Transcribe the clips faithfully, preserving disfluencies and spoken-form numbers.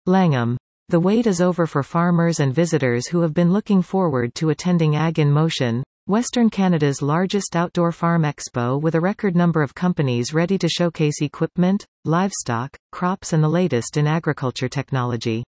Langham. The wait is over for farmers and visitors who have been looking forward to attending Ag in Motion, Western Canada's largest outdoor farm expo, with a record number of companies ready to showcase equipment, livestock, crops and the latest in agriculture technology.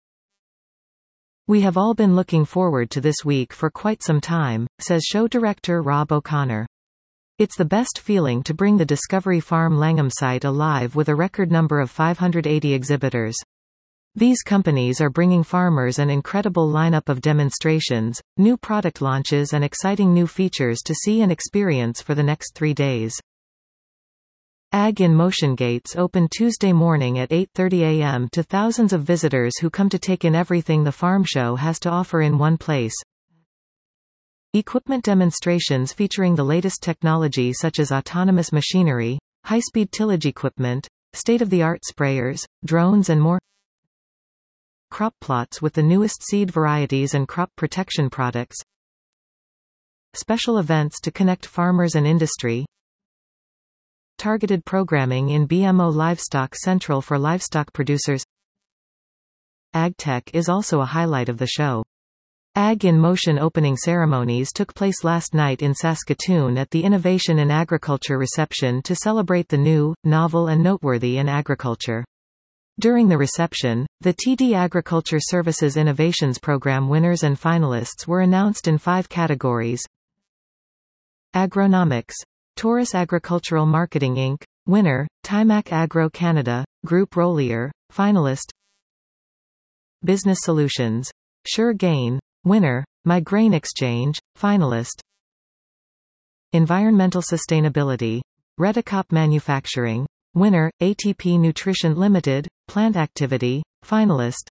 "We have all been looking forward to this week for quite some time," says show director Rob O'Connor. "It's the best feeling to bring the Discovery Farm Langham site alive with a record number of five hundred eighty exhibitors. These companies are bringing farmers an incredible lineup of demonstrations, new product launches and exciting new features to see and experience for the next three days. Ag in Motion gates open Tuesday morning at eight thirty a m to thousands of visitors who come to take in everything the farm show has to offer in one place. Equipment demonstrations featuring the latest technology such as autonomous machinery, high-speed tillage equipment, state-of-the-art sprayers, drones and more. Crop plots with the newest seed varieties and crop protection products. Special events to connect farmers and industry. Targeted programming in B M O Livestock Central for livestock producers. AgTech is also a highlight of the show. Ag in Motion opening ceremonies took place last night in Saskatoon at the Innovation in Agriculture reception to celebrate the new, novel and noteworthy in agriculture. During the reception, the T D Agriculture Services Innovations Program winners and finalists were announced in five categories. Agronomics. Taurus Agricultural Marketing Incorporated. Winner, Timac Agro Canada, Group Rollier, finalist. Business Solutions. Sure Gain. Winner, My Grain Exchange, finalist. Environmental Sustainability. Redicop Manufacturing. Winner, A T P Nutrition Limited, Plant Activity, finalist.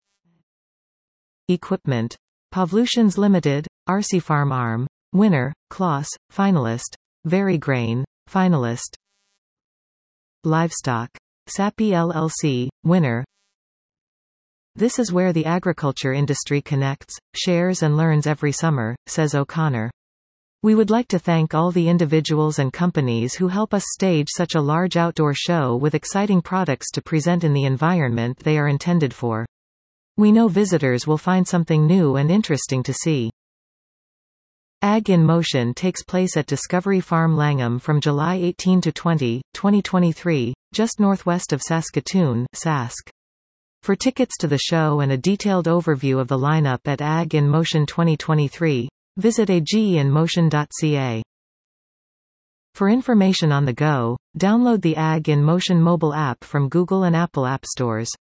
Equipment. Pavlutions Limited, R C Farm Arm. Winner, Kloss, finalist. Verigrain, finalist. Livestock. Sappi L L C, winner. This is where the agriculture industry connects, shares and learns every summer, says O'Connor. We would like to thank all the individuals and companies who help us stage such a large outdoor show with exciting products to present in the environment they are intended for. We know visitors will find something new and interesting to see. Ag in Motion takes place at Discovery Farm Langham from July eighteenth to twentieth, twenty twenty-three, just northwest of Saskatoon, Sask. For tickets to the show and a detailed overview of the lineup at Ag in Motion twenty twenty-three, visit a g in motion dot c a. For information on the go, download the Ag in Motion mobile app from Google and Apple app stores.